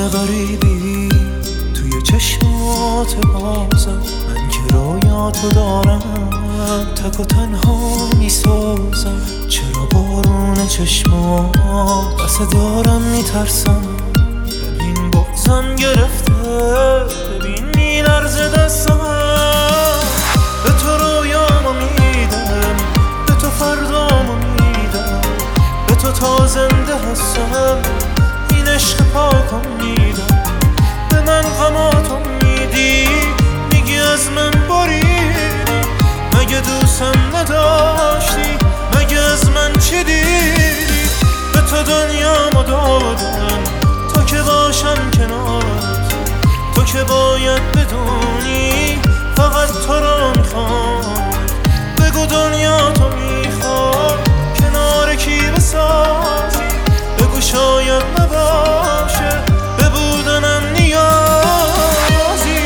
غریبی توی چشمات بازم، من که رویاتو دارم تک و تنها میسازم. چرا بارون چشمات بسه دارم میترسم، ببین بغضم گرفته، ببین میلرزه دستم. به تو رویامو میدم، به تو فردامو میدم، به تو تا زنده هستم این عشق پاکم میدم. به من غماتو میدی، میگی از من بریدی، مگه دوستم نداشتی، مگه از من چی دیدی؟ به تو دنیامو دادم تا که باشم کنارت، تو که باید بدونی فقط تو رو میخوام. بگو دنیا تو میخواد کنار کی بسازی، بگو شاید نباشه به بودنم نیازی.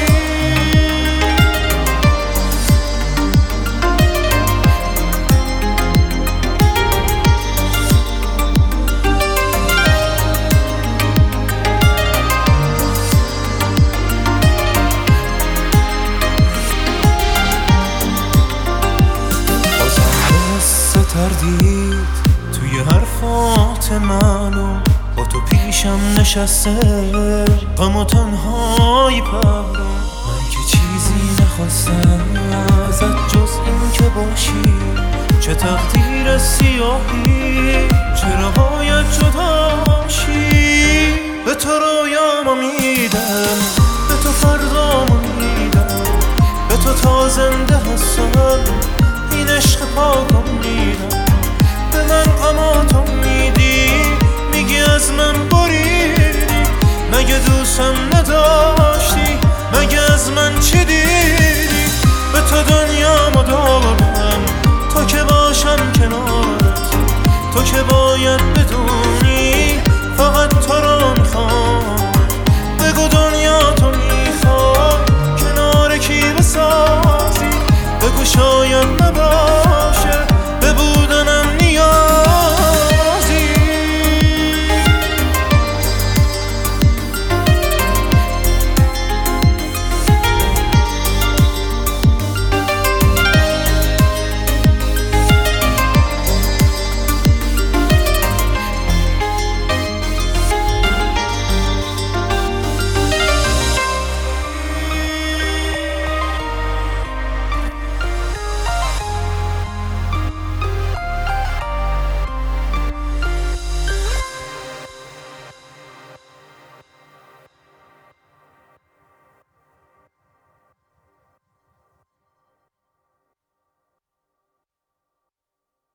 تردید توی حرفات منو، با تو پیشم نشسته غم و تنهایی پرم. من که چیزی نخواستم ازت جز این که باشی، چه تقدیر سیاهی، چرا باید جداشی؟ به تو رویامو میدم، به تو فردامو میدم، به تو تا زنده هستم